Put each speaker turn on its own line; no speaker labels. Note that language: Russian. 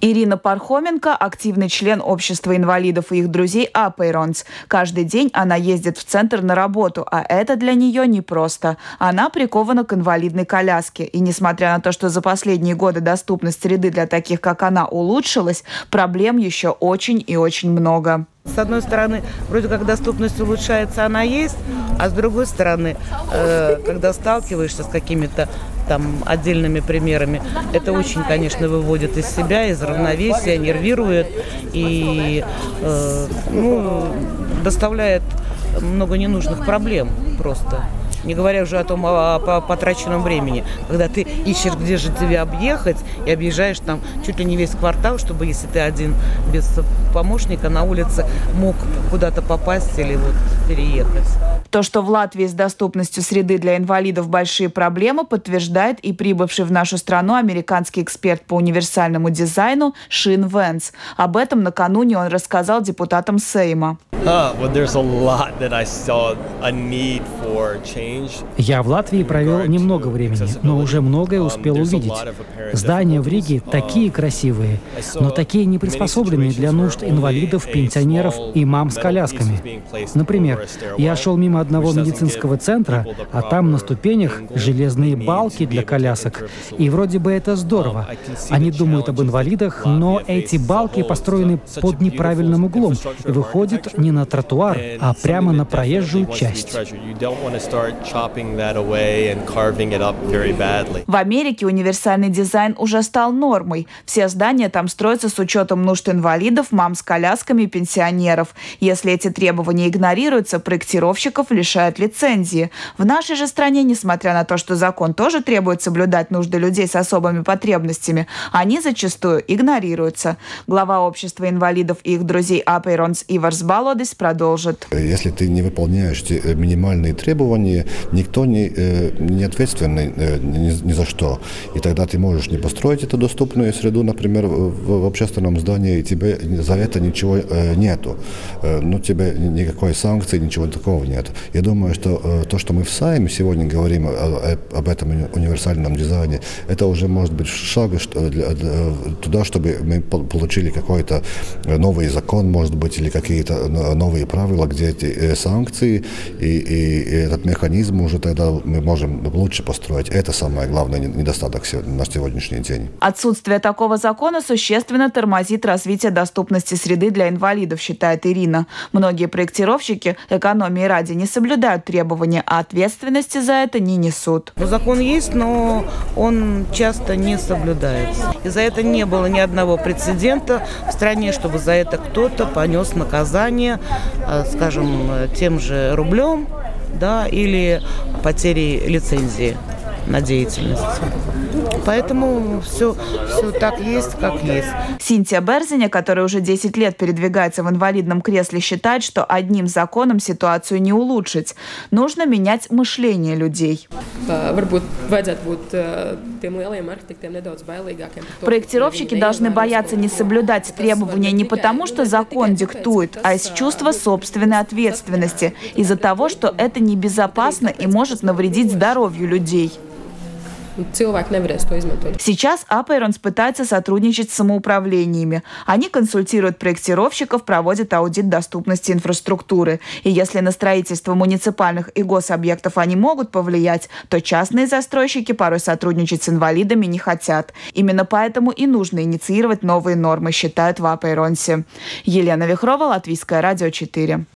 Ирина Пархоменко – активный член общества инвалидов и их друзей Апейронс. Каждый день она ездит в центр на работу, а это для нее непросто. Она прикована к инвалидной коляске. И несмотря на то, что за последние годы доступность среды для таких, как она, улучшилась, проблем еще очень и очень много.
С одной стороны, вроде как доступность улучшается, она есть, а с другой стороны, когда сталкиваешься с какими-то там отдельными примерами, это очень, конечно, выводит из себя, из равновесия, нервирует и доставляет много ненужных проблем просто. Не говоря уже о том, о потраченном времени, когда ты ищешь, где же тебе объехать, и объезжаешь там чуть ли не весь квартал, чтобы, если ты один без помощника на улице, мог куда-то попасть или переехать.
То, что в Латвии с доступностью среды для инвалидов большие проблемы, подтверждает и прибывший в нашу страну американский эксперт по универсальному дизайну Шин Венс. Об этом накануне он рассказал депутатам Сейма.
Я в Латвии провел немного времени, но уже многое успел увидеть. Здания в Риге такие красивые, но такие не приспособленные для нужд инвалидов, пенсионеров и мам с колясками. Например, я шел мимо одного медицинского центра, а там на ступенях железные балки для колясок. И вроде бы это здорово. Они думают об инвалидах, но эти балки построены под неправильным углом и выходят не на тротуар, а прямо на проезжую часть.
В Америке универсальный дизайн уже стал нормой. Все здания там строятся с учетом нужд инвалидов, мам с колясками и пенсионеров. Если эти требования игнорируются, проектировщиков лишают лицензии. В нашей же стране, несмотря на то, что закон тоже требует соблюдать нужды людей с особыми потребностями, они зачастую игнорируются. Глава общества инвалидов и их друзей Апейронс Иварс Балодис продолжит.
Если ты не выполняешь минимальные требования, никто не ответственный ни за что. И тогда ты можешь не построить эту доступную среду, например, в общественном здании, и тебе за это ничего нету. Тебе никакой санкции, ничего такого нет. Я думаю, что то, что мы в Сейме сегодня говорим об этом универсальном дизайне, это уже может быть шаг туда, чтобы мы получили какой-то новый закон, может быть, или какие-то новые правила, где эти санкции и этот механизм уже тогда мы можем лучше построить. Это самый главный недостаток на сегодняшний день.
Отсутствие такого закона существенно тормозит развитие доступности среды для инвалидов, считает Ирина. Многие проектировщики экономии ради не соблюдают требования, а ответственности за это не несут.
Закон есть, но он часто не соблюдается. И за это не было ни одного прецедента в стране, чтобы за это кто-то понес наказание, скажем, тем же рублем, или потерей лицензии на деятельность. Поэтому все так есть, как есть.
Синтия Берзиня, которая уже 10 лет передвигается в инвалидном кресле, считает, что одним законом ситуацию не улучшить. Нужно менять мышление людей. Проектировщики должны бояться не соблюдать требования не потому, что закон диктует, а из чувства собственной ответственности, из-за того, что это небезопасно и может навредить здоровью людей. Сейчас Апейронс пытается сотрудничать с самоуправлениями. Они консультируют проектировщиков, проводят аудит доступности инфраструктуры. И если на строительство муниципальных и гособъектов они могут повлиять, то частные застройщики порой сотрудничать с инвалидами не хотят. Именно поэтому и нужно инициировать новые нормы, считают в Апейронсе. Елена Вихрова, Латвийское радио 4.